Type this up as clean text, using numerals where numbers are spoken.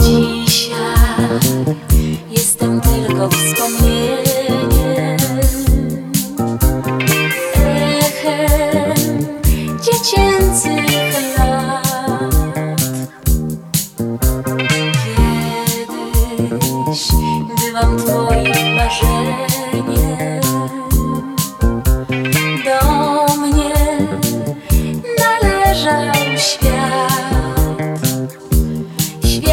Dzisiaj jestem tylko wspomnieniem, echem dziecięcych lat. Kiedyś byłam twoją